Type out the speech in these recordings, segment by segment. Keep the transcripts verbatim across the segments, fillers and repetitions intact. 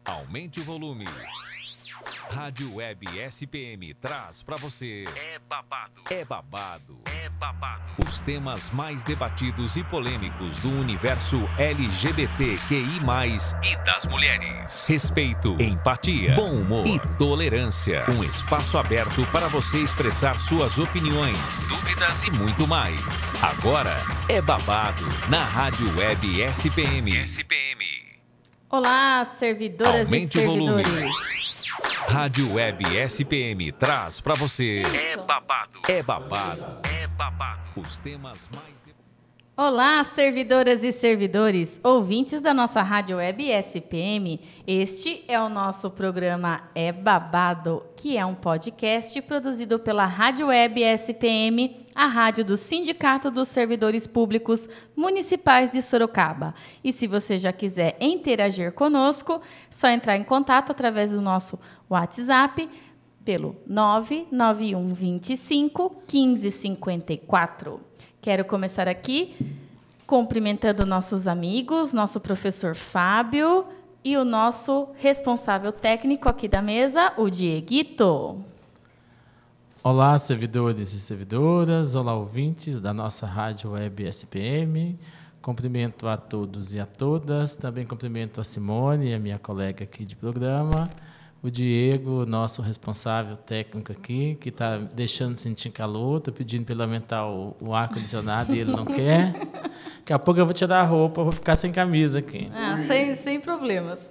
Aumente o volume. Rádio Web S P M traz pra você É Babado. É Babado. É Babado. Os temas mais debatidos e polêmicos do universo L G B T Q I mais, e das mulheres. Respeito, empatia, bom humor e tolerância. Um espaço aberto para você expressar suas opiniões, dúvidas e muito mais. Agora é Babado na Rádio Web S P M. S P M. Olá, servidoras Aumente e o volume. servidores. Rádio Web S P M traz pra você É Babado. É Babado. É Babado. Os temas mais... Olá, servidoras e servidores, ouvintes da nossa Rádio Web S P M. Este é o nosso programa É Babado, que é um podcast produzido pela Rádio Web S P M, a rádio do Sindicato dos Servidores Públicos Municipais de Sorocaba. E se você já quiser interagir conosco, só entrar em contato através do nosso WhatsApp pelo nove nove um dois cinco um cinco cinco quatro. Quero começar aqui cumprimentando nossos amigos, nosso professor Fábio e o nosso responsável técnico aqui da mesa, o Dieguito. Olá, servidores e servidoras, olá, ouvintes da nossa Rádio Web S P M. Cumprimento a todos e a todas, também cumprimento a Simone, a minha colega aqui de programa, o Diego, nosso responsável técnico aqui, que está deixando de sentir calor, estou pedindo para ele aumentar o, o ar-condicionado e ele não quer. Daqui a pouco eu vou tirar a roupa, vou ficar sem camisa aqui. Ah, sem, sem problemas.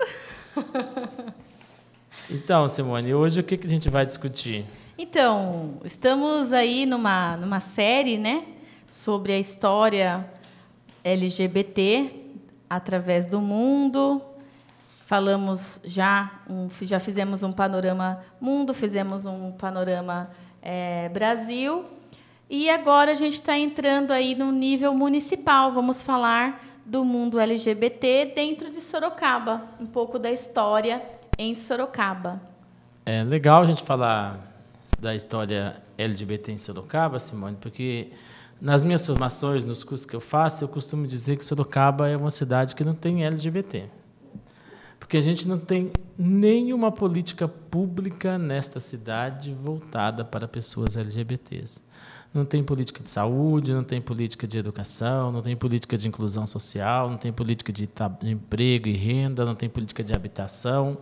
Então, Simone, hoje o que, que a gente vai discutir? Então, estamos aí numa, numa série, né, sobre a história L G B T através do mundo. Falamos já, um, já fizemos um panorama mundo, fizemos um panorama é, Brasil, e agora a gente está entrando aí no nível municipal. Vamos falar do mundo L G B T dentro de Sorocaba, um pouco da história em Sorocaba. É legal a gente falar da história L G B T em Sorocaba, Simone, porque nas minhas formações, nos cursos que eu faço, eu costumo dizer que Sorocaba é uma cidade que não tem L G B T. Porque a gente não tem nenhuma política pública nesta cidade voltada para pessoas L G B Ts. Não tem política de saúde, não tem política de educação, não tem política de inclusão social, não tem política de emprego e renda, não tem política de habitação.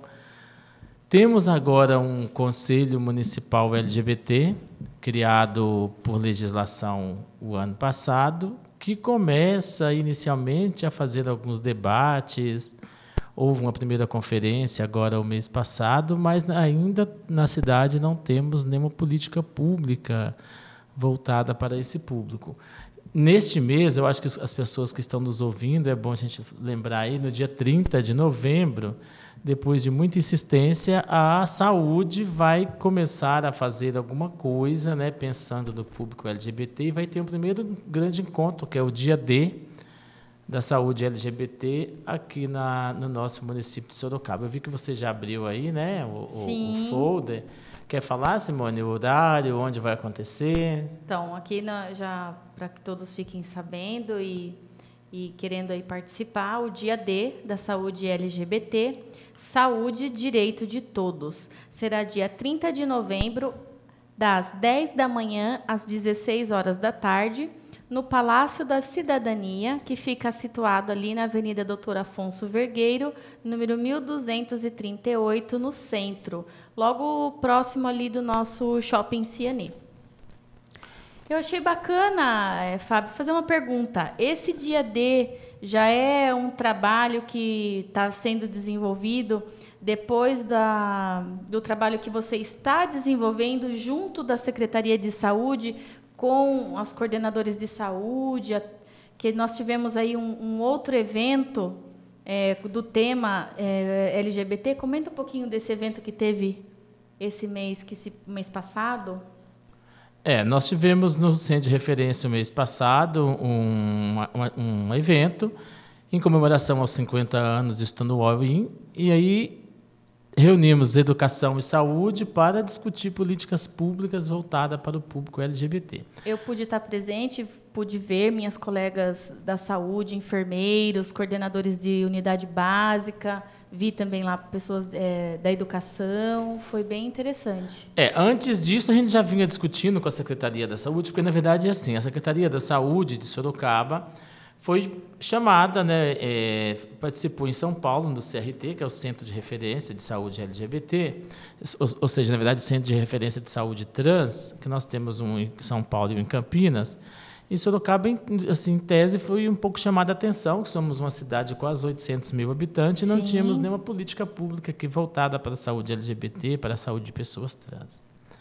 Temos agora um Conselho Municipal L G B T, criado por legislação o ano passado, que começa inicialmente a fazer alguns debates. Houve uma primeira conferência agora o mês passado, mas ainda na cidade não temos nenhuma política pública voltada para esse público. Neste mês, eu acho que as pessoas que estão nos ouvindo, é bom a gente lembrar aí, no dia trinta de novembro, depois de muita insistência, a saúde vai começar a fazer alguma coisa, né, pensando no público L G B T, e vai ter um primeiro grande encontro, que é o dia D da saúde L G B T aqui na, no nosso município de Sorocaba. Eu vi que você já abriu aí, né, o, o, o folder. Quer falar, Simone, o horário, onde vai acontecer? Então, aqui na, já para que todos fiquem sabendo e, e querendo aí participar, o dia D da saúde L G B T, Saúde, Direito de Todos. Será dia trinta de novembro, das dez da manhã às dezesseis horas da tarde, no Palácio da Cidadania, que fica situado ali na Avenida Doutor Afonso Vergueiro, número mil duzentos e trinta e oito, no centro, logo próximo ali do nosso Shopping Cianê. Eu achei bacana, é, Fábio, fazer uma pergunta. Esse dia D já é um trabalho que está sendo desenvolvido depois da, do trabalho que você está desenvolvendo junto da Secretaria de Saúde, com as coordenadoras de saúde, que nós tivemos aí um, um outro evento é, do tema é, L G B T. Comenta um pouquinho desse evento que teve esse mês, que esse mês passado. É, nós tivemos no Centro de Referência, o mês passado, um, um, um evento em comemoração aos cinquenta anos de Stonewall Inn, e aí reunimos educação e saúde para discutir políticas públicas voltadas para o público L G B T. Eu pude estar presente, pude ver minhas colegas da saúde, enfermeiros, coordenadores de unidade básica, vi também lá pessoas é, da educação, foi bem interessante. É, antes disso, a gente já vinha discutindo com a Secretaria da Saúde, porque, na verdade, é assim, a Secretaria da Saúde de Sorocaba foi chamada, né, é, participou em São Paulo, no C R T, que é o Centro de Referência de Saúde L G B T, ou, ou seja, na verdade, Centro de Referência de Saúde Trans, que nós temos um em São Paulo e um em Campinas. E Sorocaba, assim, em tese, foi um pouco chamada a atenção, que somos uma cidade de quase oitocentos mil habitantes e não Sim. tínhamos nenhuma política pública que voltada para a saúde L G B T, para a saúde de pessoas trans.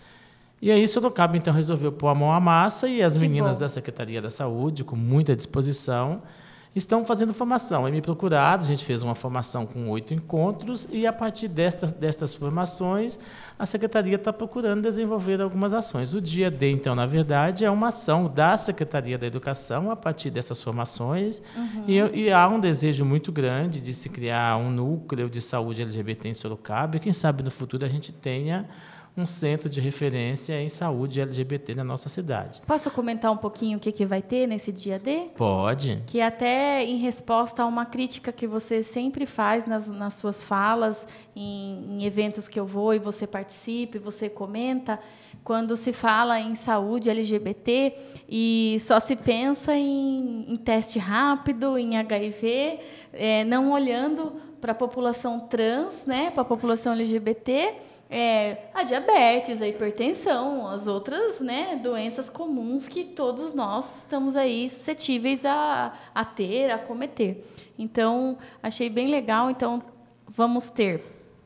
E aí Sorocaba, então, resolveu pôr a mão à massa e as que meninas bom. da Secretaria da Saúde, com muita disposição, estão fazendo formação. Aí me procuraram, a gente fez uma formação com oito encontros e, a partir destas, destas formações, a Secretaria está procurando desenvolver algumas ações. O Dia D, então, na verdade, é uma ação da Secretaria da Educação a partir dessas formações uhum. e, e há um desejo muito grande de se criar um núcleo de saúde L G B T em Sorocaba e, quem sabe, no futuro a gente tenha um centro de referência em saúde L G B T na nossa cidade. Posso comentar um pouquinho o que, que vai ter nesse dia D? Pode. Que até em resposta a uma crítica que você sempre faz nas, nas suas falas, em, em eventos que eu vou e você participa, e você comenta, quando se fala em saúde L G B T e só se pensa em, em teste rápido, em H I V, é, não olhando para a população trans, né, para a população L G B T, É, a diabetes, a hipertensão, as outras, né, doenças comuns que todos nós estamos aí suscetíveis a, a ter, a cometer. Então, achei bem legal. Então, vamos ter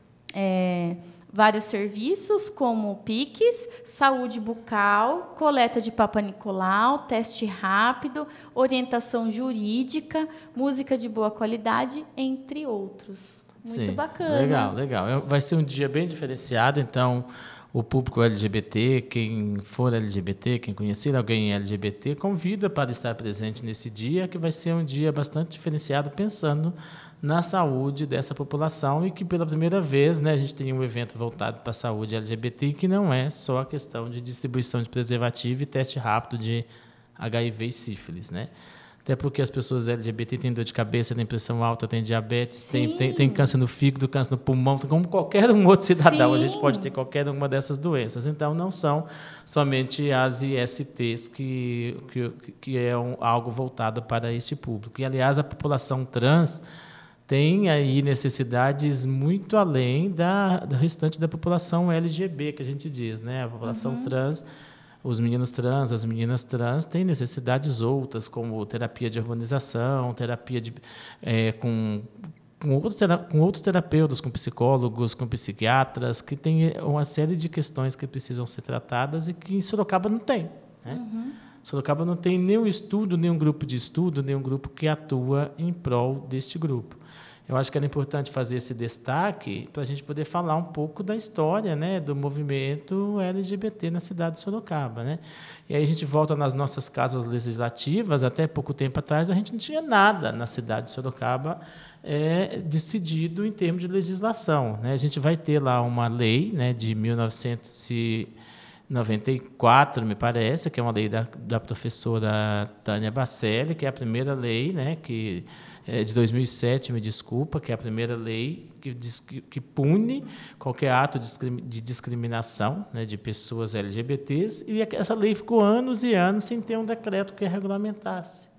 é, vários serviços, como P I Cs, saúde bucal, coleta de Papa Nicolau, teste rápido, orientação jurídica, música de boa qualidade, entre outros. Muito Sim, bacana. Legal, legal. Vai ser um dia bem diferenciado, então o público L G B T, quem for L G B T, quem conhecer alguém L G B T, convida para estar presente nesse dia, que vai ser um dia bastante diferenciado, pensando na saúde dessa população e que, pela primeira vez, né, a gente tem um evento voltado para a saúde L G B T, que não é só a questão de distribuição de preservativo e teste rápido de H I V e sífilis, né? Até porque as pessoas L G B T têm dor de cabeça, têm pressão alta, têm diabetes, têm, têm, têm câncer no fígado, câncer no pulmão, como qualquer um outro cidadão. Sim. A gente pode ter qualquer uma dessas doenças. Então, não são somente as I S Ts que, que, que é um, algo voltado para este público. E, aliás, a população trans tem aí necessidades muito além da, do restante da população L G B, que a gente diz, né? A população uhum. trans... Os meninos trans, as meninas trans têm necessidades outras, como terapia de hormonização, terapia de, é, com, com, outros, com outros terapeutas, com psicólogos, com psiquiatras, que têm uma série de questões que precisam ser tratadas e que em Sorocaba não tem. Né? Uhum. Sorocaba não tem nenhum estudo, nenhum grupo de estudo, nenhum grupo que atua em prol deste grupo. Eu acho que era importante fazer esse destaque para a gente poder falar um pouco da história, né, do movimento L G B T na cidade de Sorocaba, né? E aí a gente volta nas nossas casas legislativas. Até pouco tempo atrás a gente não tinha nada na cidade de Sorocaba é, decidido em termos de legislação, né? A gente vai ter lá uma lei, né, de mil novecentos e noventa e quatro, me parece, que é uma lei da, da professora Tânia Bacelli, que é a primeira lei, né, que é de dois mil e sete, me desculpa, que é a primeira lei que, que, que pune qualquer ato de discriminação, né, de pessoas L G B Ts, e essa lei ficou anos e anos sem ter um decreto que a regulamentasse.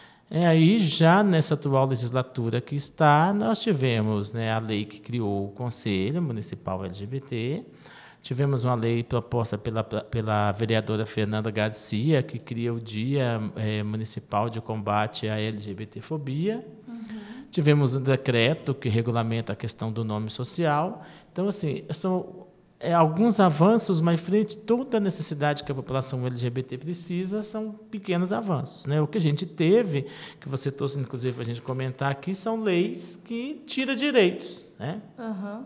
É, aí, já nessa atual legislatura que está, nós tivemos, né, a lei que criou o Conselho Municipal L G B T, tivemos uma lei proposta pela, pela vereadora Fernanda Garcia, que cria o Dia é, Municipal de Combate à L G B T fobia. Uhum. Tivemos um decreto que regulamenta a questão do nome social. Então, assim, são é, alguns avanços, mas frente a toda a necessidade que a população L G B T precisa, são pequenos avanços, né? O que a gente teve, que você trouxe, inclusive, para a gente comentar aqui, são leis que tiram direitos, né? Uhum.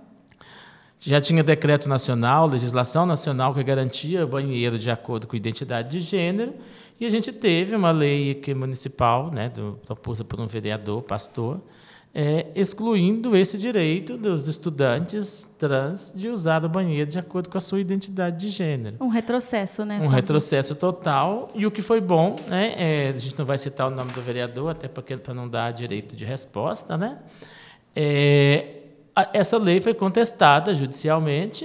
Já tinha decreto nacional, legislação nacional que garantia banheiro de acordo com a identidade de gênero, e a gente teve uma lei aqui municipal, né, do, proposta por um vereador, pastor, é, excluindo esse direito dos estudantes trans de usar o banheiro de acordo com a sua identidade de gênero. Um retrocesso, né? Um Fábio? retrocesso total. E o que foi bom, né, é, a gente não vai citar o nome do vereador, até porque para não dar direito de resposta, né? É, essa lei foi contestada judicialmente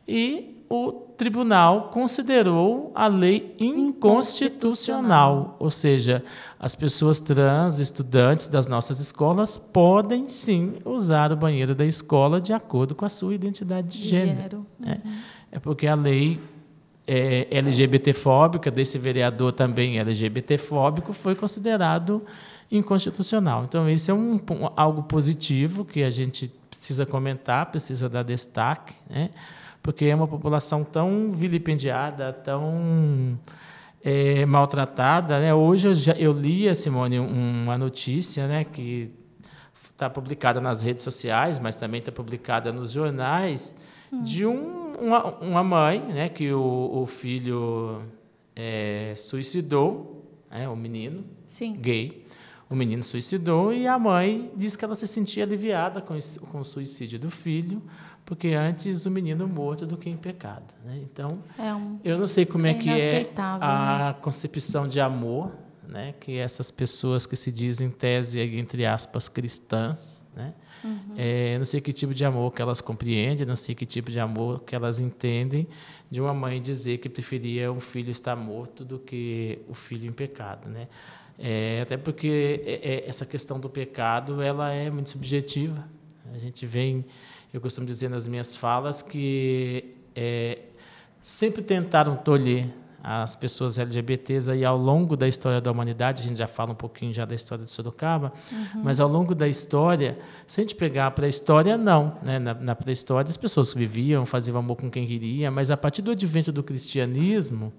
e o tribunal considerou a lei inconstitucional. Ou seja, as pessoas trans, estudantes das nossas escolas, podem sim usar o banheiro da escola de acordo com a sua identidade de, de gênero. gênero. Uhum. É, é porque a lei é, LGBTfóbica, desse vereador também LGBTfóbico, foi considerado inconstitucional. Então, isso é um, um, algo positivo que a gente precisa comentar, precisa dar destaque, né? Porque é uma população tão vilipendiada, tão é, maltratada, né? Hoje eu, já, eu li, Simone, uma notícia, né, que está publicada nas redes sociais, mas também está publicada nos jornais, hum. de um, uma, uma mãe, né, que o, o filho é, suicidou, né, o menino Sim. gay. O menino suicidou e a mãe disse que ela se sentia aliviada com, esse, com o suicídio do filho, porque antes o menino morto do que em pecado. Né? Então, é um, eu não sei como é, é que é a né? concepção de amor, né, que essas pessoas que se dizem, em tese, entre aspas, cristãs, né? Uhum. É, não sei que tipo de amor que elas compreendem, não sei que tipo de amor que elas entendem de uma mãe dizer que preferia o filho estar morto do que o filho em pecado, né? É, até porque é, é, essa questão do pecado ela é muito subjetiva. A gente vem, eu costumo dizer nas minhas falas que é, sempre tentaram tolher as pessoas L G B Ts aí ao longo da história da humanidade. A gente já fala um pouquinho já da história de Sorocaba, uhum. mas ao longo da história, se a gente pegar a pré-história, não. Né? Na, na pré-história as pessoas viviam, faziam amor com quem queria, mas a partir do advento do cristianismo,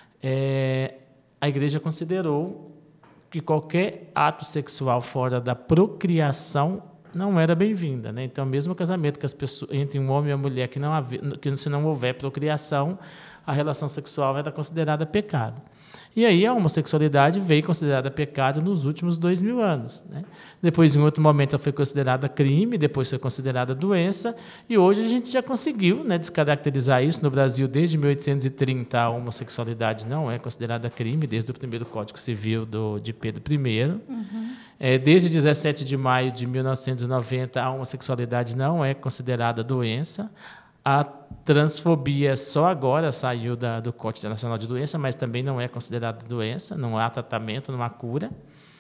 é, a igreja considerou que qualquer ato sexual fora da procriação não era bem-vinda, né? Então, mesmo o casamento que as pessoas, entre um homem e uma mulher que não haver, que se não houver procriação, a relação sexual era considerada pecado. E aí a homossexualidade veio considerada pecado nos últimos dois mil anos. Né? Depois, em outro momento, ela foi considerada crime, depois foi considerada doença, e hoje a gente já conseguiu, né, descaracterizar isso. No Brasil, desde mil oitocentos e trinta, a homossexualidade não é considerada crime, desde o primeiro Código Civil do, de Pedro I. Uhum. É, desde dezessete de maio de mil novecentos e noventa, a homossexualidade não é considerada doença. A transfobia só agora saiu da, do Código Internacional de Doença, mas também não é considerada doença, não há tratamento, não há cura.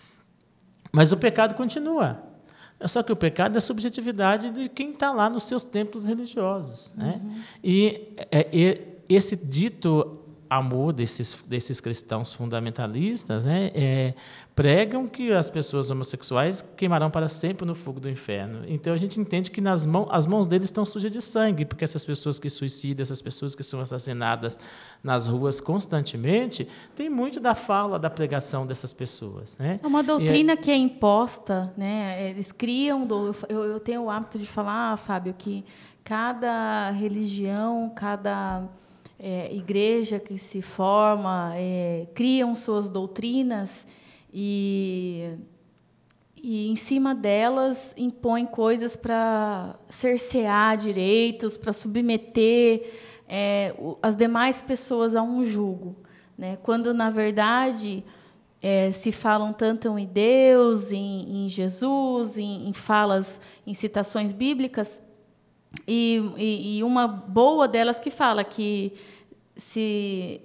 Mas o pecado continua. Só que o pecado é a subjetividade de quem está lá nos seus templos religiosos. Né? Uhum. E, é, e esse dito amor desses, desses cristãos fundamentalistas, né, é, pregam que as pessoas homossexuais queimarão para sempre no fogo do inferno. Então, a gente entende que nas mãos, as mãos deles estão sujas de sangue, porque essas pessoas que suicidam, essas pessoas que são assassinadas nas ruas constantemente, tem muito da fala, da pregação dessas pessoas. Né? É uma doutrina é, que é imposta, né? Eles criam... Eu, eu tenho o hábito de falar, Fábio, que cada religião, cada... É, igreja que se forma, é, criam suas doutrinas e, e, em cima delas, impõem coisas para cercear direitos, para submeter é, as demais pessoas a um jugo. Né? Quando, na verdade, é, se falam tanto em Deus, em, em Jesus, em, em falas, em citações bíblicas, E, e, e uma boa delas que fala que se,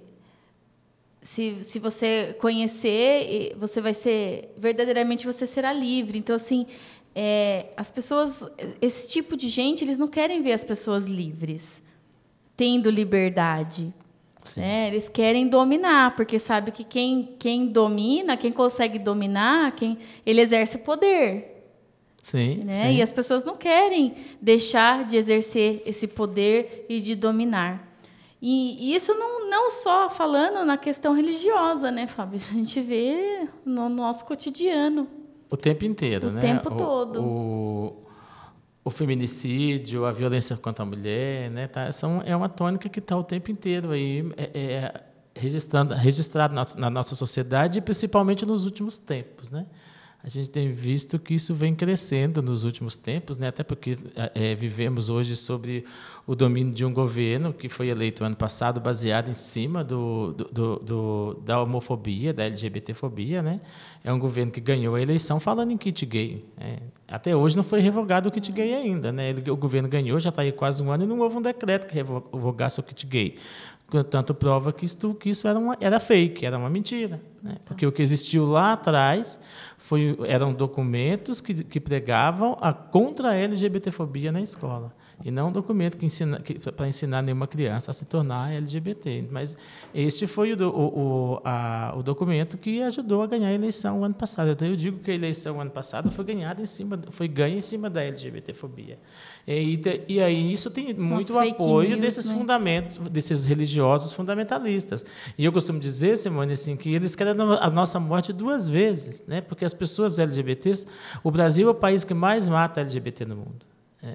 se, se você conhecer, você vai ser, verdadeiramente você será livre. Então, assim, é, as pessoas, esse tipo de gente, eles não querem ver as pessoas livres, tendo liberdade. Né? Eles querem dominar, porque sabe que quem, quem domina, quem consegue dominar, quem, ele exerce poder. Sim, né? sim. E as pessoas não querem deixar de exercer esse poder e de dominar. E isso não, não só falando na questão religiosa, né, Fábio? A gente vê no nosso cotidiano. O tempo inteiro, o né? O tempo o, todo. O, o feminicídio, a violência contra a mulher, né? Tá, são, é uma tônica que está o tempo inteiro aí, é, é, registrando, registrado na, na nossa sociedade, principalmente nos últimos tempos, né? A gente tem visto que isso vem crescendo nos últimos tempos, né? Até porque é, vivemos hoje sobre o domínio de um governo que foi eleito ano passado baseado em cima do, do, do, do, da homofobia, da LGBTfobia. Né? É um governo que ganhou a eleição falando em kit gay. Né? Até hoje não foi revogado o kit gay ainda, né? Ele, o governo ganhou, já está aí quase um ano, e não houve um decreto que revogasse o kit gay. Portanto, prova que isso, que isso era, uma, era fake, era uma mentira. Né? Porque o que existiu lá atrás foi, eram documentos que, que pregavam a contra a LGBTfobia na escola. E não um documento que ensina, que, para ensinar nenhuma criança a se tornar L G B T. Mas este foi o, o, o, a, o documento que ajudou a ganhar a eleição o ano passado. Então, eu digo que a eleição ano passado foi ganhada em cima, foi ganha em cima da LGBTfobia. E, e aí isso tem muito Nossa, apoio news, desses né? fundamentos, desses religiosos fundamentalistas. E eu costumo dizer, Simone, assim, que eles querem a nossa morte duas vezes, né? Porque as pessoas L G B Ts, o Brasil é o país que mais mata L G B T no mundo.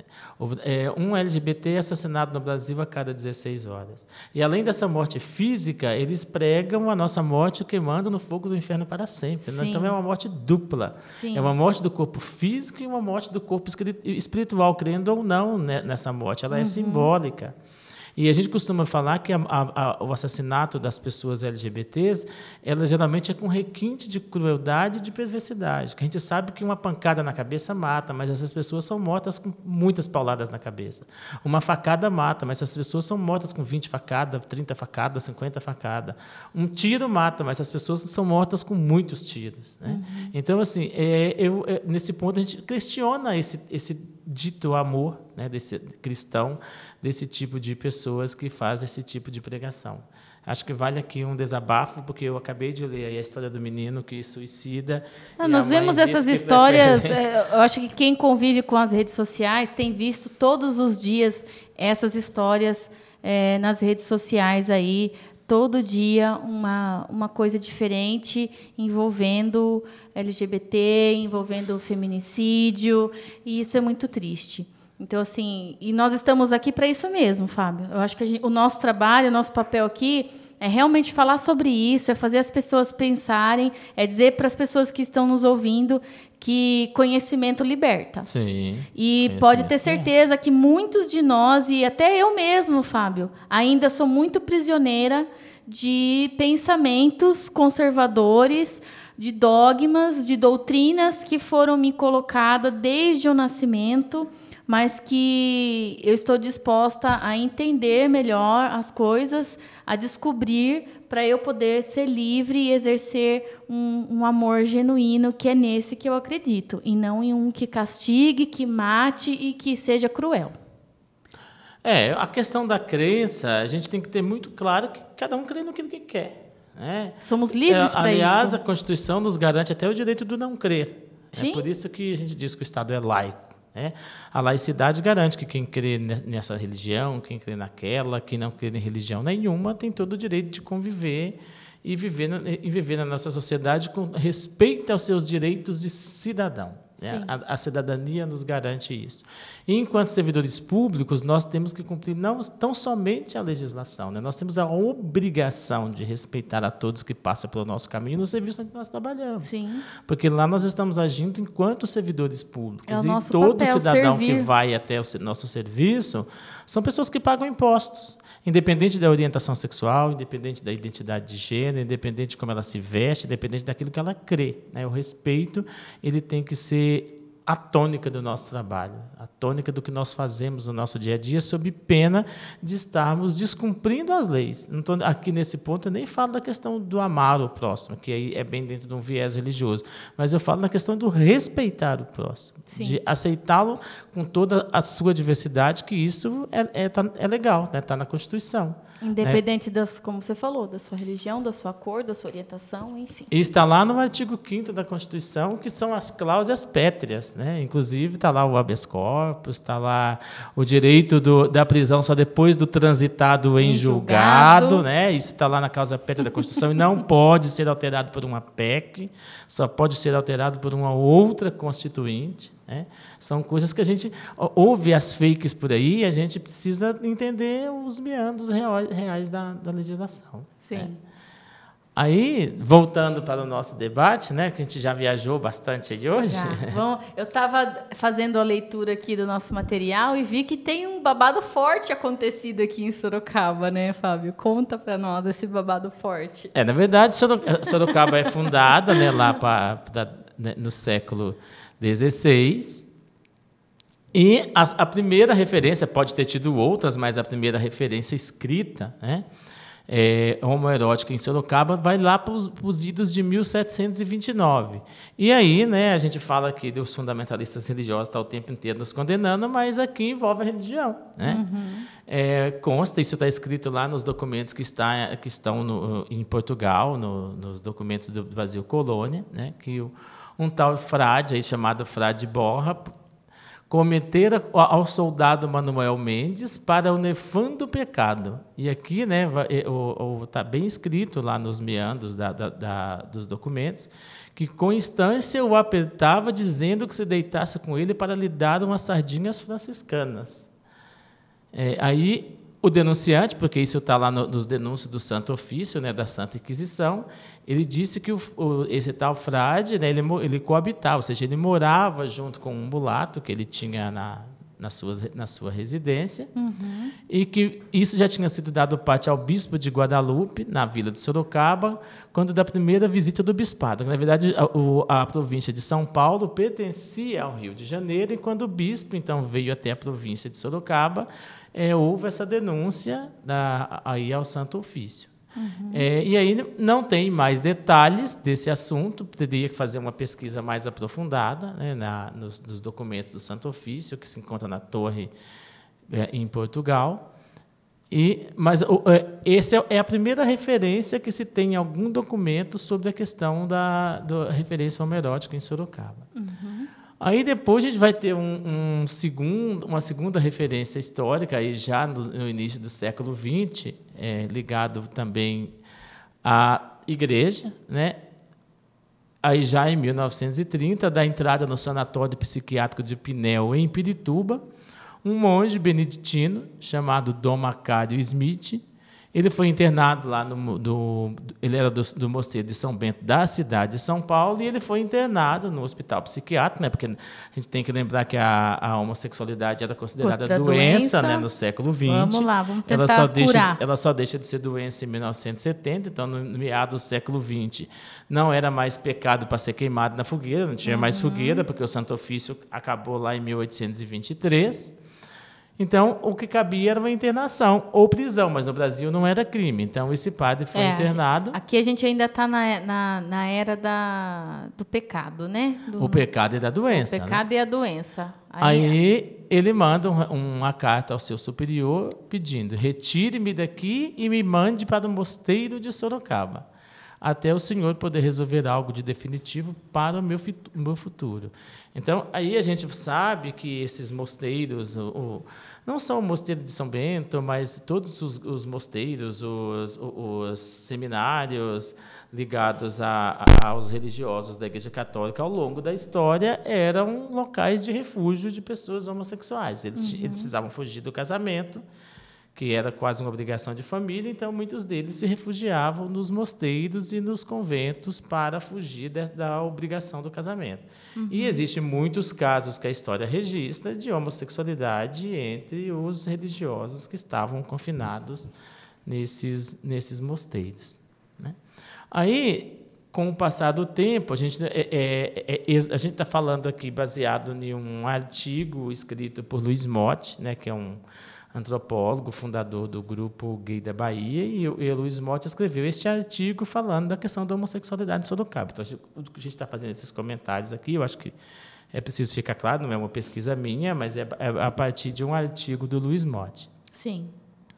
É, um L G B T é assassinado no Brasil a cada dezesseis horas. E, além dessa morte física, eles pregam a nossa morte queimando no fogo do inferno para sempre. Né? Então, é uma morte dupla. Sim. É uma morte do corpo físico e uma morte do corpo espiritual, crendo ou não nessa morte. Ela é uhum. simbólica. E a gente costuma falar que a, a, o assassinato das pessoas L G B Ts, ela geralmente é com requinte de crueldade e de perversidade. Que a gente sabe que uma pancada na cabeça mata, mas essas pessoas são mortas com muitas pauladas na cabeça. Uma facada mata, mas essas pessoas são mortas com vinte facadas, trinta facadas, cinquenta facadas. Um tiro mata, mas as pessoas são mortas com muitos tiros. Né? Uhum. Então, assim, é, eu, é, nesse ponto, a gente questiona esse, esse dito amor, né, desse cristão, desse tipo de pessoas que fazem esse tipo de pregação. Acho que vale aqui um desabafo, porque eu acabei de ler aí a história do menino que suicida. Não, nós vemos essas histórias, é, eu acho que quem convive com as redes sociais tem visto todos os dias essas histórias é, nas redes sociais aí, todo dia uma, uma coisa diferente envolvendo L G B T, envolvendo feminicídio, e isso é muito triste. Então, assim, e nós estamos aqui para isso mesmo, Fábio. Eu acho que a gente, o nosso trabalho, o nosso papel aqui é realmente falar sobre isso, é fazer as pessoas pensarem, é dizer para as pessoas que estão nos ouvindo que conhecimento liberta. Sim. E pode ter certeza que muitos de nós, e até eu mesmo, Fábio, ainda sou muito prisioneira de pensamentos conservadores, de dogmas, de doutrinas que foram me colocadas desde o nascimento, mas que eu estou disposta a entender melhor as coisas, a descobrir, para eu poder ser livre e exercer um, um amor genuíno, que é nesse que eu acredito, e não em um que castigue, que mate e que seja cruel. É, a questão da crença, a gente tem que ter muito claro que cada um crê no que quer. Né? Somos livres é, para isso. Aliás, a Constituição nos garante até o direito do não crer. Sim. É por isso que a gente diz que o Estado é laico. Né? A laicidade garante que quem crê nessa religião, quem crê naquela, quem não crê em religião nenhuma, tem todo o direito de conviver e viver na, e viver na nossa sociedade com respeito aos seus direitos de cidadão. Né? A, a cidadania nos garante isso. E, enquanto servidores públicos, nós temos que cumprir não tão somente a legislação, né? Nós temos a obrigação de respeitar a todos que passam pelo nosso caminho no serviço onde nós trabalhamos. Sim. Porque lá nós estamos agindo enquanto servidores públicos. É o e nosso todo papel, cidadão servir. que vai até o nosso serviço são pessoas que pagam impostos, independente da orientação sexual, independente da identidade de gênero, independente de como ela se veste, independente daquilo que ela crê. Né? O respeito ele tem que ser a tônica do nosso trabalho, a tônica do que nós fazemos no nosso dia a dia, sob pena de estarmos descumprindo as leis. Não tô, aqui nesse ponto eu nem falo da questão do amar o próximo, que aí é bem dentro de um viés religioso, mas eu falo da questão do respeitar o próximo, Sim. de aceitá-lo com toda a sua diversidade, que isso é, é, tá, é legal, está né? Tá na Constituição. Independente, né? das, como você falou, da sua religião, da sua cor, da sua orientação, enfim. E está lá no artigo quinto da Constituição, que são as cláusulas pétreas. Né? Inclusive, está lá o habeas corpus, está lá o direito do, da prisão só depois do transitado em, em julgado. julgado né? Isso está lá na cláusula pétrea da Constituição e não pode ser alterado por uma P E C, só pode ser alterado por uma outra Constituinte. Né? São coisas que a gente ouve as fakes por aí e a gente precisa entender os meandros reais da, da legislação. Sim. Né? Aí, voltando para o nosso debate, né, que a gente já viajou bastante aí hoje. Bom, eu estava fazendo a leitura aqui do nosso material e vi que tem um babado forte acontecido aqui em Sorocaba, né, Fábio? Conta para nós esse babado forte. É, na verdade, Sorocaba é fundada, né, lá pra, pra, né, no século dezesseis, E a, a primeira referência, pode ter tido outras, mas a primeira referência escrita, né, é, homoerótica em Sorocaba, vai lá para os idos de mil setecentos e vinte e nove. E aí, né, a gente fala aqui dos fundamentalistas religiosos, está o tempo inteiro nos condenando, mas aqui envolve a religião. Né? Uhum. É, consta, isso está escrito lá nos documentos que, está, que estão no, em Portugal, no, nos documentos do Brasil Colônia, né, que o, um tal frade, aí, chamado Frade Borra, cometera ao soldado Manuel Mendes para o nefando pecado. E aqui, né, está bem escrito lá nos meandros da, da, da, dos documentos, que com instância o apertava, dizendo que se deitasse com ele para lhe dar umas sardinhas franciscanas. É, aí o denunciante, porque isso está lá no, nos denúncios do Santo Ofício, né, da Santa Inquisição, ele disse que o, o, esse tal frade, né, ele, ele coabitava, ou seja, ele morava junto com um mulato que ele tinha na, na, sua, na sua residência, uhum. e que isso já tinha sido dado parte ao bispo de Guadalupe, na vila de Sorocaba, quando da primeira visita do bispado. Na verdade, a, o, a província de São Paulo pertencia ao Rio de Janeiro, e quando o bispo então veio até a província de Sorocaba, É, houve essa denúncia da, aí ao Santo Ofício. Uhum. É, e aí não tem mais detalhes desse assunto, teria que fazer uma pesquisa mais aprofundada, né, na, nos, nos documentos do Santo Ofício, que se encontra na Torre, é, em Portugal. E, mas o, essa é a primeira referência que se tem em algum documento sobre a questão da, da referência homoerótica em Sorocaba. Uhum. Aí depois a gente vai ter um, um segundo, uma segunda referência histórica, aí já no, no início do século vinte, é, ligado também à igreja, né? Aí já em mil novecentos e trinta, da entrada no sanatório psiquiátrico de Pinel, em Pirituba, um monge beneditino chamado Dom Macário Smith. Ele foi internado lá no do, ele era do, do mosteiro de São Bento, da cidade de São Paulo, e ele foi internado no hospital psiquiátrico, né, porque a gente tem que lembrar que a, a homossexualidade era considerada Outra doença, doença né, no século vinte. Vamos lá, vamos tentar ela só curar. Deixa, ela só deixa de ser doença em mil novecentos e setenta, então, no meados do século vinte, não era mais pecado para ser queimado na fogueira, não tinha uhum. mais fogueira, porque o Santo Ofício acabou lá em mil oitocentos e vinte e três. Então, o que cabia era uma internação ou prisão, mas no Brasil não era crime. Então, esse padre foi é, internado. Aqui a gente ainda está na, na, na era da, do pecado, né? Do, o pecado e da doença. O pecado né? e a doença. Aí, Aí ele manda um, uma carta ao seu superior pedindo: retire-me daqui e me mande para o mosteiro de Sorocaba, até o senhor poder resolver algo de definitivo para o meu, o meu futuro. Então, aí a gente sabe que esses mosteiros, o, o, não só o mosteiro de São Bento, mas todos os, os mosteiros, os, os, os seminários ligados a, a, aos religiosos da Igreja Católica, ao longo da história, eram locais de refúgio de pessoas homossexuais. Eles, uhum. eles precisavam fugir do casamento, que era quase uma obrigação de família, então muitos deles se refugiavam nos mosteiros e nos conventos para fugir de, da obrigação do casamento. Uhum. E existem muitos casos que a história registra de homossexualidade entre os religiosos que estavam confinados nesses, nesses mosteiros. Né? Aí, com o passar do tempo, a gente é, é, é, a gente está falando aqui baseado em um artigo escrito por Luiz Motti, né, que é um antropólogo, fundador do Grupo Gay da Bahia, e o Luiz Motti escreveu este artigo falando da questão da homossexualidade em Sorocaba. Então, o que a gente está fazendo esses comentários aqui, eu acho que é preciso ficar claro, não é uma pesquisa minha, mas é a partir de um artigo do Luiz Motti. Sim.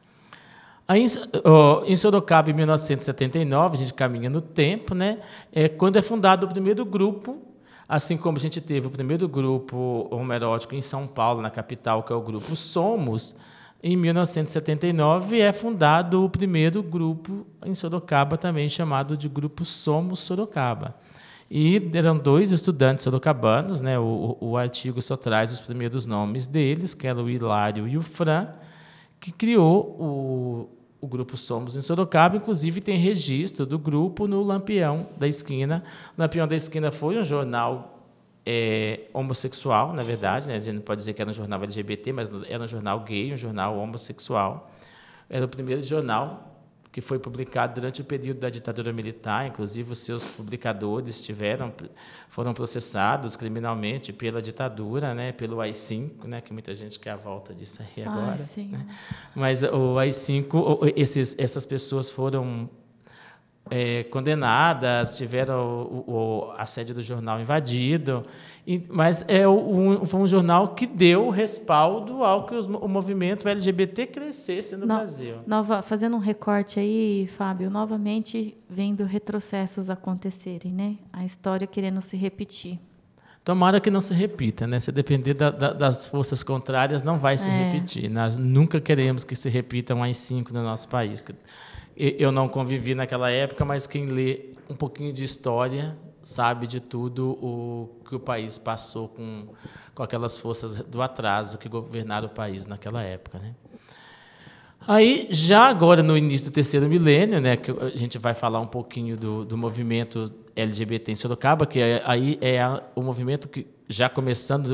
Aí, em Sorocaba, em mil novecentos e setenta e nove, a gente caminha no tempo, né, é quando é fundado o primeiro grupo, assim como a gente teve o primeiro grupo homoerótico em São Paulo, na capital, que é o Grupo Somos. Em mil novecentos e setenta e nove é fundado o primeiro grupo em Sorocaba, também chamado de Grupo Somos Sorocaba. E eram dois estudantes sorocabanos, né? o, o, o artigo só traz os primeiros nomes deles, que eram o Hilário e o Fran, que criou o, o Grupo Somos em Sorocaba. Inclusive, tem registro do grupo no Lampião da Esquina. O Lampião da Esquina foi um jornal É, homossexual, na verdade, né? A gente não pode dizer que era um jornal L G B T, mas era um jornal gay, um jornal homossexual. Era o primeiro jornal que foi publicado durante o período da ditadura militar, inclusive os seus publicadores tiveram, foram processados criminalmente pela ditadura, né, pelo A I cinco, né, que muita gente quer a volta disso aí agora. Ai, né? Mas o A I cinco, esses, essas pessoas foram é, condenadas, tiveram o, o, a sede do jornal invadido, e, mas é um, foi um jornal que deu respaldo ao que os, o movimento L G B T crescesse no, no Brasil. Nova, fazendo um recorte aí, Fábio, novamente vendo retrocessos acontecerem, né? A história querendo se repetir. Tomara que não se repita, né? Se depender da, da, das forças contrárias, não vai se é. repetir. Nós nunca queremos que se repita um A I cinco no nosso país. Eu não convivi naquela época, mas quem lê um pouquinho de história sabe de tudo o que o país passou com, com aquelas forças do atraso que governaram o país naquela época, né? Aí, já agora, no início do terceiro milênio, né, que a gente vai falar um pouquinho do, do movimento L G B T em Sorocaba, que é, aí é a, o movimento que, já começando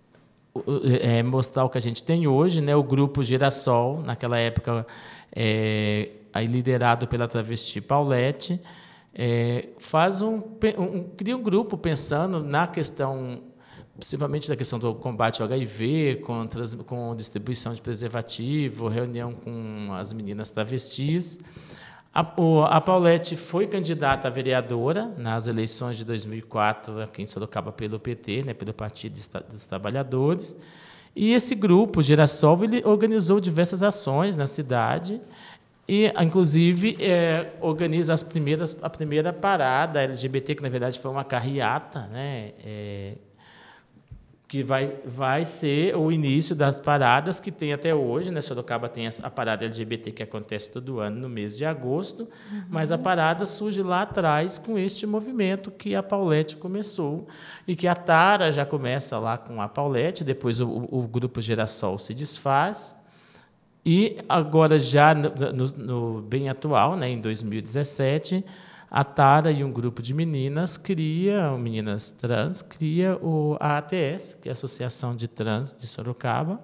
é, mostrar o que a gente tem hoje, né, o grupo Girassol, naquela época, é, aí liderado pela travesti Paulette, é, faz um, um, cria um grupo pensando na questão, principalmente da questão do combate ao H I V, com, trans, com distribuição de preservativo, reunião com as meninas travestis. A, o, a Paulette foi candidata a vereadora nas eleições de dois mil e quatro, aqui em Sorocaba, pelo P T, né, pelo Partido dos Trabalhadores. E esse grupo, Girassol, ele organizou diversas ações na cidade e, inclusive, é, organiza as primeiras, a primeira parada L G B T, que, na verdade, foi uma carreata, né, é, que vai, vai ser o início das paradas que tem até hoje, né? Sorocaba tem a parada L G B T que acontece todo ano no mês de agosto, uhum. mas a parada surge lá atrás com este movimento que a Paulette começou e que a Tara já começa lá com a Paulette, depois o, o grupo Girassol se desfaz e agora já no, no, no bem atual, né? Em dois mil e dezessete, a Tara e um grupo de meninas cria, meninas trans, cria o, a A T S, que é a Associação de Trans de Sorocaba,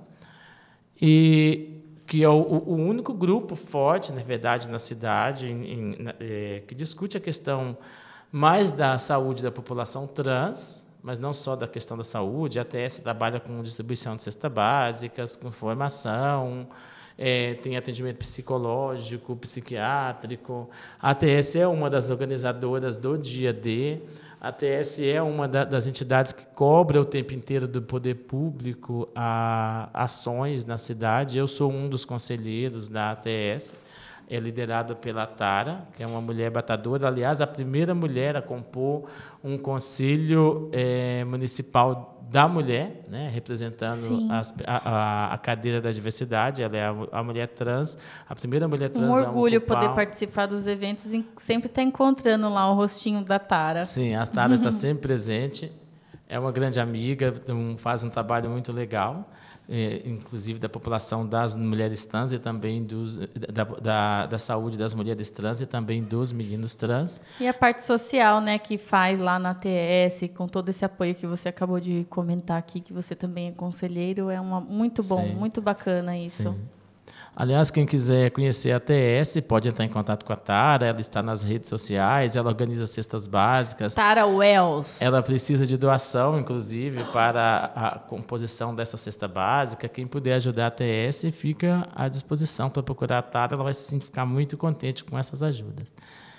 e que é o, o único grupo forte, na verdade, na cidade, em, em, é, que discute a questão mais da saúde da população trans, mas não só da questão da saúde. A A T S trabalha com distribuição de cestas básicas, com formação, É, tem atendimento psicológico, psiquiátrico. A A T S é uma das organizadoras do Dia D. A A T S é uma da, das entidades que cobra o tempo inteiro do poder público a ações na cidade. Eu sou um dos conselheiros da A T S, é liderado pela Tara, que é uma mulher batalhadora. Aliás, a primeira mulher a compor um conselho é, municipal da mulher, né, representando as, a, a cadeira da diversidade. Ela é a, a mulher trans, a primeira mulher trans. Um orgulho a ocupar... poder participar dos eventos e sempre estar encontrando lá o rostinho da Tara. Sim, a Tara está sempre presente. É uma grande amiga, faz um trabalho muito legal, é, inclusive da população das mulheres trans e também dos, da, da, da saúde das mulheres trans e também dos meninos trans. E a parte social, né, que faz lá na A T S, com todo esse apoio que você acabou de comentar aqui, que você também é conselheiro, é uma, muito bom, Sim. muito bacana isso. Sim. Aliás, quem quiser conhecer a A T S pode entrar em contato com a Tara, ela está nas redes sociais, ela organiza cestas básicas. Tara Wells. Ela precisa de doação, inclusive, para a composição dessa cesta básica. Quem puder ajudar a A T S, fica à disposição para procurar a Tara, ela vai se ficar muito contente com essas ajudas.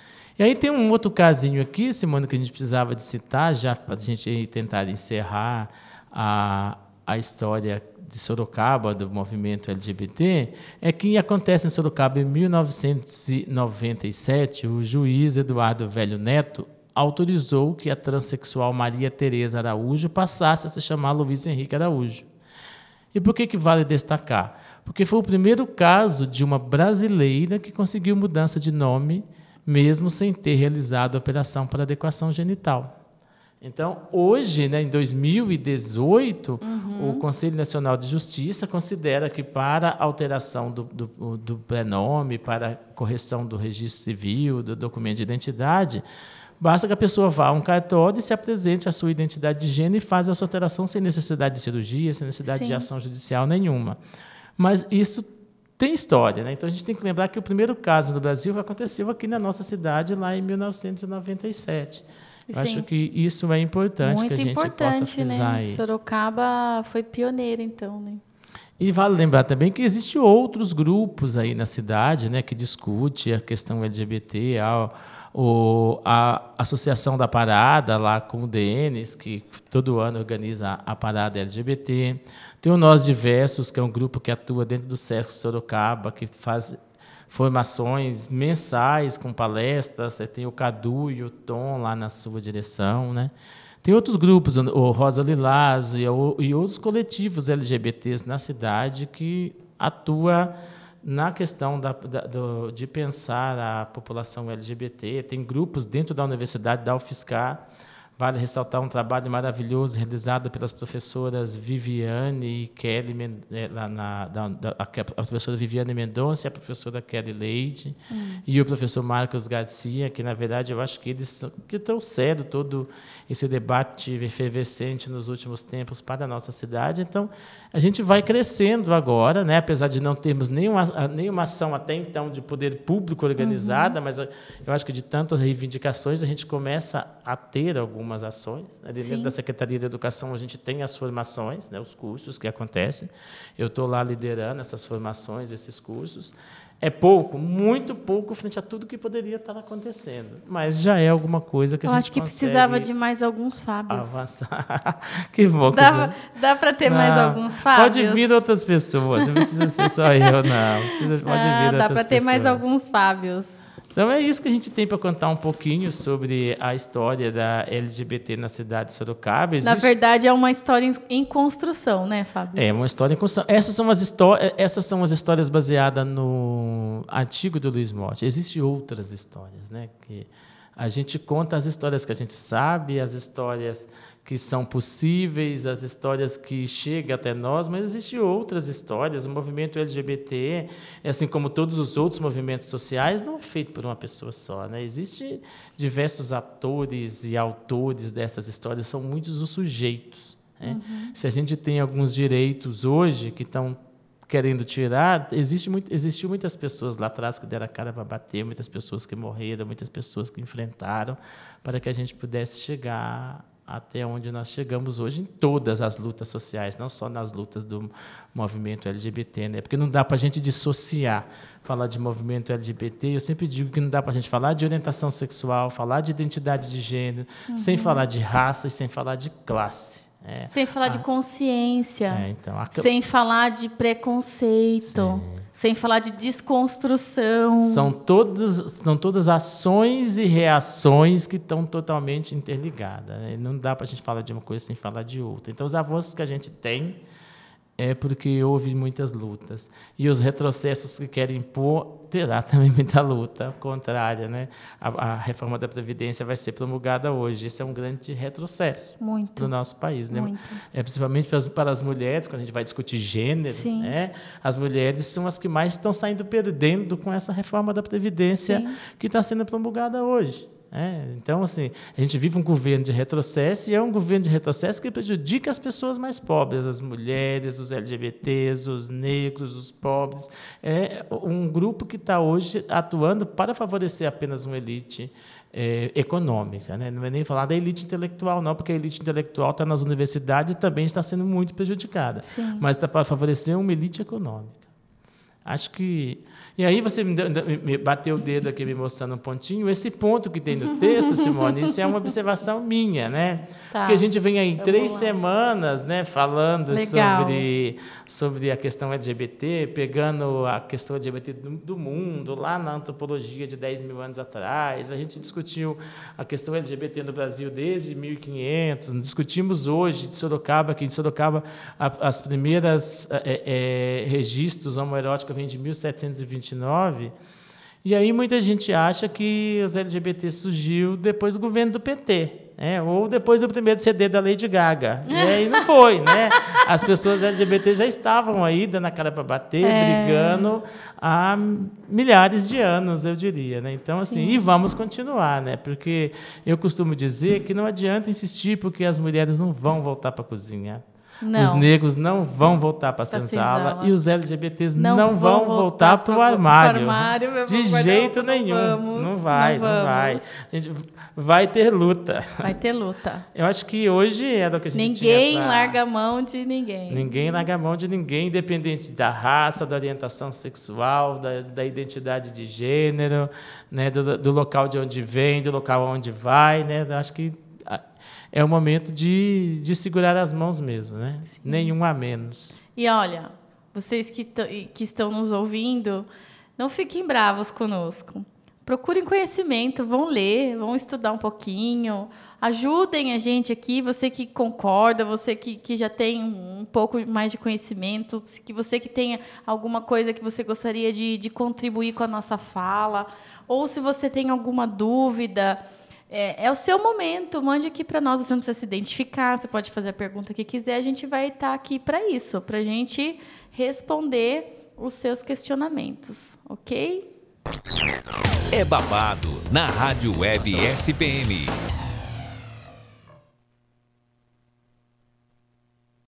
E aí tem um outro casinho aqui, Simone, que a gente precisava de citar, já para a gente tentar encerrar a, a história de Sorocaba, do movimento L G B T, é que acontece em Sorocaba em mil novecentos e noventa e sete, o juiz Eduardo Velho Neto autorizou que a transexual Maria Tereza Araújo passasse a se chamar Luiz Henrique Araújo. E por que que vale destacar? Porque foi o primeiro caso de uma brasileira que conseguiu mudança de nome, mesmo sem ter realizado a operação para adequação genital. Então, hoje, né, em dois mil e dezoito, uhum. o Conselho Nacional de Justiça considera que para alteração do, do, do prenome, para correção do registro civil, do documento de identidade, basta que a pessoa vá a um cartório e se apresente a sua identidade de gênero e faz essa alteração sem necessidade de cirurgia, sem necessidade Sim. de ação judicial nenhuma. Mas isso tem história, né? Então a gente tem que lembrar que o primeiro caso no Brasil aconteceu aqui na nossa cidade lá em mil novecentos e noventa e sete. Eu Sim. acho que isso é importante Muito que a gente importante, possa frisar né? aí. Sorocaba foi pioneira, então, né? E vale lembrar também que existem outros grupos aí na cidade, né, que discute a questão L G B T, a, o, a Associação da Parada, lá com o Denis, que todo ano organiza a Parada L G B T. Tem o Nós Diversos, que é um grupo que atua dentro do Sesc Sorocaba, que faz formações mensais com palestras. Tem o Cadu e o Tom lá na sua direção, né? Tem outros grupos, o Rosa Lilás e, e outros coletivos L G B Ts na cidade que atua na questão da, da, do, de pensar a população L G B T. Tem grupos dentro da Universidade da UFSCar. Vale ressaltar um trabalho maravilhoso realizado pelas professoras Viviane e Kelly, lá na, da, da, a professora Viviane Mendonça e a professora Kelly Leite, hum. e o professor Marcos Garcia, que, na verdade, eu acho que eles que trouxeram todo esse debate efervescente nos últimos tempos para a nossa cidade. Então, a gente vai crescendo agora, né? Apesar de não termos nenhuma, nenhuma ação até então de poder público organizada, uhum. mas eu acho que de tantas reivindicações a gente começa a ter algumas ações. Né? Dentro Sim. da Secretaria de Educação a gente tem as formações, né? Os cursos que acontecem. Eu estou lá liderando essas formações, esses cursos. É pouco, muito pouco frente a tudo que poderia estar acontecendo. Mas já é alguma coisa que a Eu gente acho que consegue precisava de mais alguns Fábios. Avançar. Que bom. Dá, dá para ter não, mais alguns Fábios? Pode vir outras pessoas, não precisa ser só eu, não. Precisa, pode ah, vir dá outras para ter pessoas. mais alguns Fábios. Então, é isso que a gente tem para contar um pouquinho sobre a história da L G B T na cidade de Sorocaba. Existe... Na verdade, é uma história em construção, né, Fábio? É uma história em construção. Essas são as, histó... Essas são as histórias baseadas no artigo do Luiz Motti. Existem outras histórias, né? Que a gente conta as histórias que a gente sabe, as histórias que são possíveis, as histórias que chegam até nós, mas existem outras histórias. O movimento L G B T, assim como todos os outros movimentos sociais, não é feito por uma pessoa só, né? Existem diversos atores e autores dessas histórias, são muitos os sujeitos. Né? Uhum. Se a gente tem alguns direitos hoje que estão querendo tirar, existe muito, existiu muitas pessoas lá atrás que deram a cara para bater, muitas pessoas que morreram, muitas pessoas que enfrentaram para que a gente pudesse chegar até onde nós chegamos hoje em todas as lutas sociais, não só nas lutas do movimento L G B T, né? Porque não dá para a gente dissociar, falar de movimento L G B T. Eu sempre digo que não dá para a gente falar de orientação sexual, falar de identidade de gênero, uhum. sem falar de raça e sem falar de classe. É, sem falar a, de consciência, é, então, a, sem falar de preconceito, sim. sem falar de desconstrução. São todas, são todas ações e reações que estão totalmente interligadas. Né? Não dá para a gente falar de uma coisa sem falar de outra. Então, os avanços que a gente tem é porque houve muitas lutas. E os retrocessos que querem impor, terá também muita luta contrária. Né? A, a reforma da Previdência vai ser promulgada hoje. Esse é um grande retrocesso Muito. no nosso país. Né? Muito. É, principalmente para as, para as mulheres, quando a gente vai discutir gênero, né? As mulheres são as que mais estão saindo perdendo com essa reforma da Previdência Sim. que está sendo promulgada hoje. É, então, assim, a gente vive um governo de retrocesso e é um governo de retrocesso que prejudica as pessoas mais pobres, as mulheres, os L G B Ts, os negros, os pobres. É um grupo que está hoje atuando para favorecer apenas uma elite é, econômica. Né? Não é nem falar da elite intelectual, não, porque a elite intelectual está nas universidades e também está sendo muito prejudicada. Sim. Mas está para favorecer uma elite econômica. Acho que... E aí você me bateu o dedo aqui me mostrando um pontinho. Esse ponto que tem no texto, Simone, isso é uma observação minha, né? Tá. Porque a gente vem aí três semanas, né, falando sobre, sobre a questão L G B T, pegando a questão L G B T do, do mundo, lá na antropologia de dez mil anos atrás. A gente discutiu a questão L G B T no Brasil desde mil e quinhentos. Discutimos hoje de Sorocaba, que em Sorocaba a, as primeiras é, é, registros homoeróticos vêm de mil setecentos e vinte e nove, e aí muita gente acha que os L G B T surgiu depois do governo do P T, né? Ou depois do primeiro C D da Lady Gaga. E aí não foi, né? As pessoas L G B T já estavam aí dando a cara para bater, é. brigando há milhares de anos, eu diria, né? Então, assim, Sim. e vamos continuar, né? Porque eu costumo dizer que não adianta insistir porque as mulheres não vão voltar para a cozinha. Não. Os negros não vão voltar para a senzala, senzala e os L G B Ts não, não vão voltar para o armário. armário meu De amor, jeito não, nenhum. Não, vamos, não vai, não, não vai. A gente vai ter luta. Vai ter luta. Eu acho que hoje era o que a gente Ninguém tinha pra... larga a mão de ninguém. Ninguém larga a mão de ninguém, independente da raça, da orientação sexual, da, da identidade de gênero, né, do, do local de onde vem, do local onde vai. Né? Eu acho que é o momento de, de segurar as mãos mesmo, né? Sim. Nenhum a menos. E olha, vocês que, que estão nos ouvindo, não fiquem bravos conosco. Procurem conhecimento, vão ler, vão estudar um pouquinho, ajudem a gente aqui, você que concorda, você que, que já tem um pouco mais de conhecimento, que você que tenha alguma coisa que você gostaria de, de contribuir com a nossa fala, ou se você tem alguma dúvida, é, é o seu momento, mande aqui para nós, você não precisa se identificar, você pode fazer a pergunta que quiser, a gente vai estar aqui para isso, para a gente responder os seus questionamentos, ok? É babado na Rádio Web S P M.